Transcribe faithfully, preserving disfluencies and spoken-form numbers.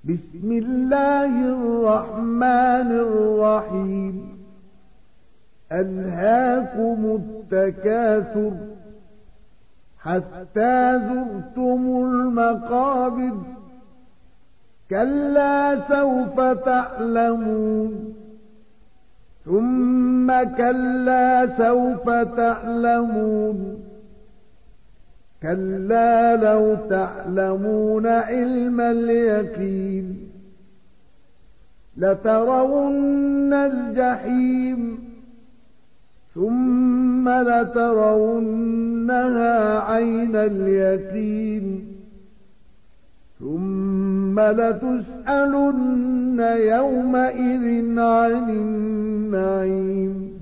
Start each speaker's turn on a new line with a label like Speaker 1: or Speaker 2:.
Speaker 1: بسم الله الرحمن الرحيم ألهاكم التكاثر حتى زرتم المقابر كلا سوف تعلمون ثم كلا سوف تعلمون كلا لو تعلمون علم اليقين لترون الجحيم ثم لترونها عين اليقين ثم لتسألن يومئذ عن النعيم